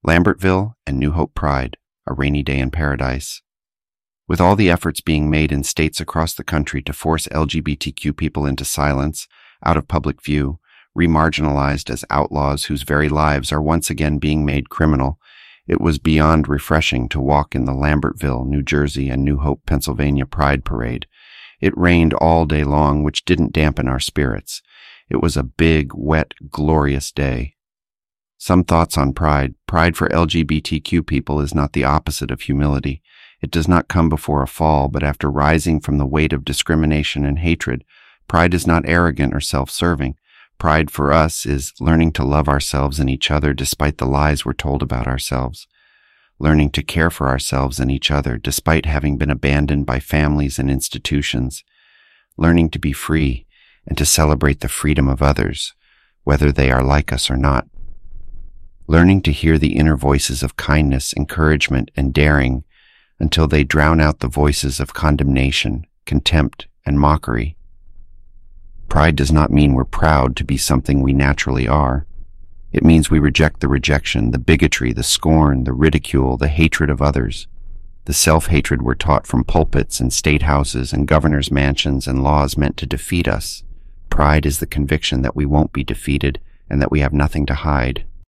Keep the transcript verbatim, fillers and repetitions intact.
Lambertville and New Hope Pride, a rainy day in paradise. With all the efforts being made in states across the country to force L G B T Q people into silence, out of public view, remarginalized as outlaws whose very lives are once again being made criminal, it was beyond refreshing to walk in the Lambertville, New Jersey and New Hope, Pennsylvania Pride Parade. It rained all day long, which didn't dampen our spirits. It was a big, wet, glorious day. Some thoughts on pride. Pride for L G B T Q people is not the opposite of humility. It does not come before a fall, but after rising from the weight of discrimination and hatred. Pride is not arrogant or self-serving. Pride for us is learning to love ourselves and each other despite the lies we're told about ourselves. Learning to care for ourselves and each other despite having been abandoned by families and institutions. Learning to be free and to celebrate the freedom of others, whether they are like us or not. Learning to hear the inner voices of kindness, encouragement, and daring until they drown out the voices of condemnation, contempt, and mockery. Pride does not mean we're proud to be something we naturally are. It means we reject the rejection, the bigotry, the scorn, the ridicule, the hatred of others, the self-hatred we're taught from pulpits and state houses and governors' mansions and laws meant to defeat us. Pride is the conviction that we won't be defeated and that we have nothing to hide.